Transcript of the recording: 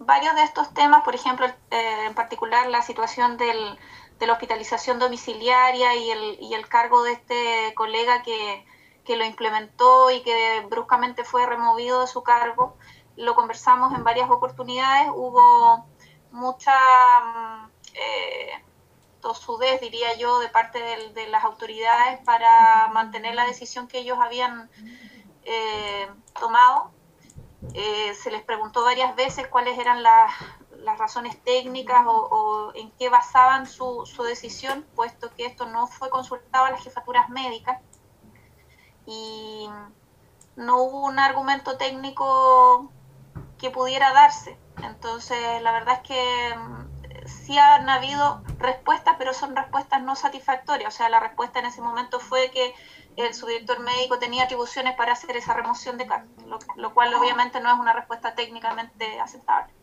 varios de estos temas, por ejemplo, en particular la situación de la hospitalización domiciliaria y el cargo de este colega que lo implementó y que bruscamente fue removido de su cargo, lo conversamos en varias oportunidades. Hubo mucha tosudez, diría yo, de parte de las autoridades para mantener la decisión que ellos habían tomado. Se les preguntó varias veces cuáles eran las razones técnicas o en qué basaban su decisión, puesto que esto no fue consultado a las jefaturas médicas y no hubo un argumento técnico que pudiera darse. Entonces, la verdad es que sí han habido respuestas, pero son respuestas no satisfactorias. O sea, la respuesta en ese momento fue que el subdirector médico tenía atribuciones para hacer esa remoción de cargo, lo cual obviamente no es una respuesta técnicamente aceptable.